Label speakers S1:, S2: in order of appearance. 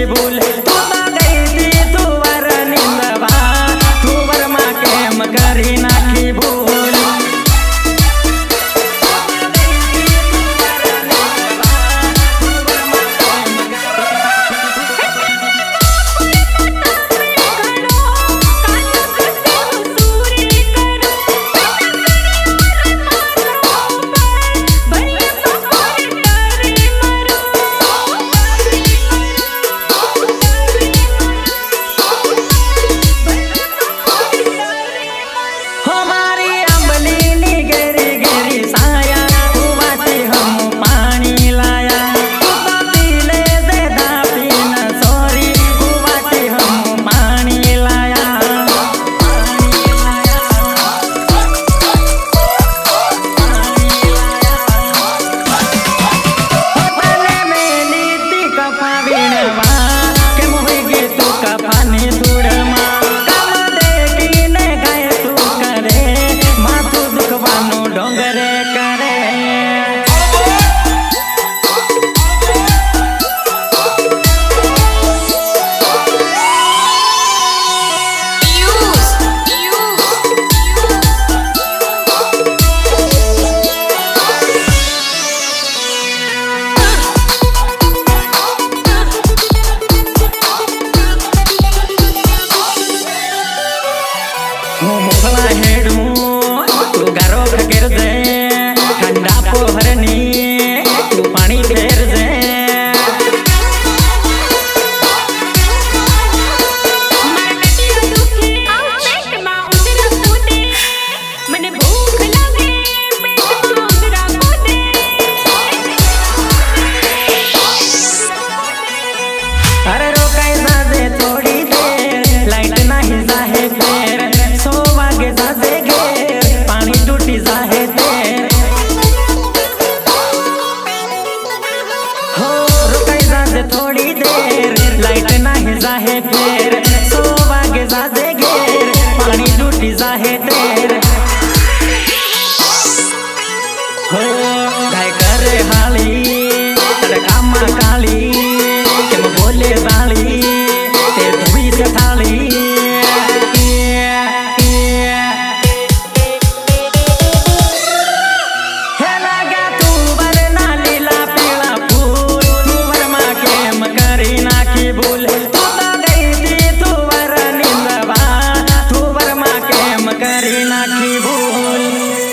S1: भूल तू तो गई थी तू वर निंदवा तू वर माँ के हम करी नाखी भूल तू गारो खकेर दे ठंडा पोहरनी तू पानी फेर दे अरे रोकाई जा दे थोड़ी देर लाइट नहीं जाहे फेर सो वागे जा दे जाहे तेर हो रुकाई जा दे थोड़ी देर लाइट नहीं जाहे फेर